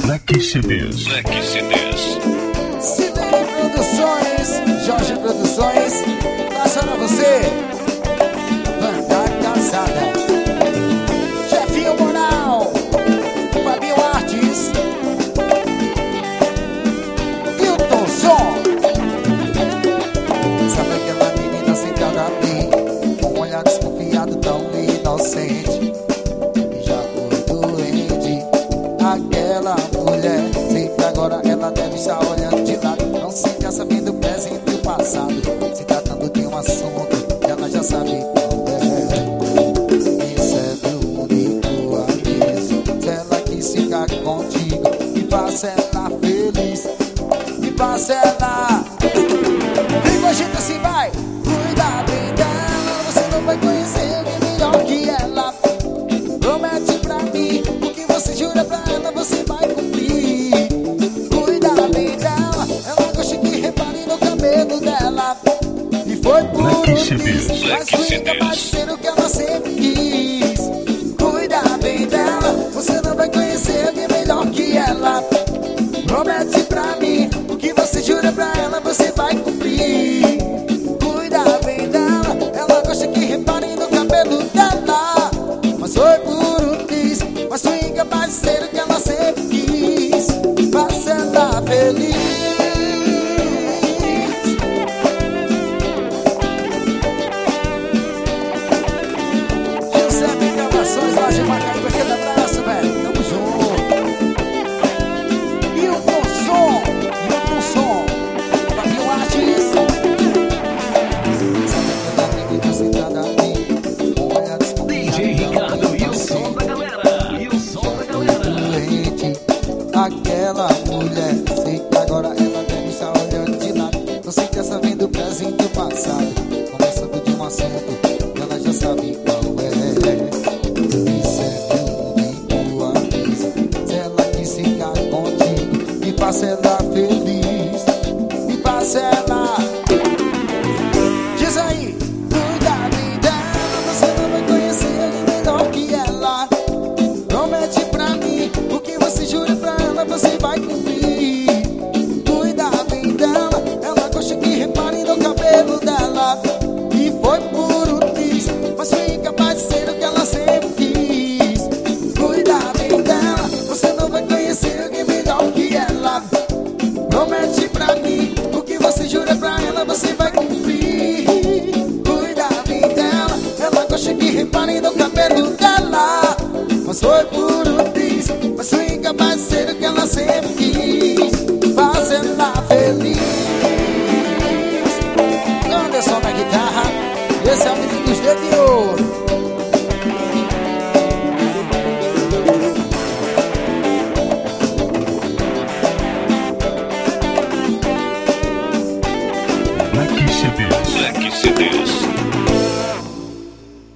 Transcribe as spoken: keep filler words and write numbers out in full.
Black C Ds. Black C Ds. Sidney Produções, Jorge Produções, passa pra você. Banda Casada, Chefinho Moral, Fabinho Artes, Hilton Som. Sabe aquela menina sentada ali, com um olhar desconfiado tão inocente, e já foi doente. Aquela mulher, sei que agora ela deve estar olhando de lado. Não se quer saber do presente e do passado, se tratando de um assunto que ela já sabe qual é. Isso é do único aviso. Se ela quis ficar contigo, e faça ela feliz, e faça ela. Vem com a gente assim, vai. Cuida bem dela, você não vai conhecer alguém melhor que ela. Promete pra mim, o que você jura pra ela, você vai cumprir. Cuida bem dela, ela gosta que repare no cabelo dela. E foi por um bis, mas foi incapaz de ser o que ela sempre quis. Cuida bem dela, você não vai conhecer alguém melhor que ela. Promete pra mim, o que você jura pra ela, você vai cumprir. Cuida bem dela, ela gosta que repare no cabelo dela. Mas foi por um bis, mas foi incapaz de ser o que ela sempre quis. Faça ela feliz. Giuseppe Gravações, lá de Macaíba, aquele abraço, velho. Tamo junto. E o bom som, e o bom som, Fabinho Artes. Sabe aquela menina sentada ali, com um olhar desconfiado, D J Ricardo e o som da galera. E o som da galera. doente. Aquela mulher, sei que agora ela deve estar olhando de lado. Não sei que essa vem do presente e do passado, começando de um assunto que ela já sabe qual é. Isso é meu único aviso. Se ela quis ficar contigo, e faça ela feliz, e faça ela. Diz aí, cuida bem dela, você não vai conhecer alguém melhor que ela. Promete pra mim, o que você jura pra ela, você vai cumprir. Cuida bem dela, ela gosta que repare no cabelo dela. E foi por um bis, mas foi incapaz de ser o que ela sempre quis. Cuida bem dela, você não vai conhecer alguém melhor que ela. Promete pra mim, o que você jura pra ela, você vai cumprir. Cuida bem dela, ela gosta que repare no cabelo dela. Mas foi por um bis, mas foi incapaz de ser o que ela sempre quis. Faça ela feliz. Anderson na guitarra, esse é o menino dos dedos de ouro. Black C Ds. Black C Ds.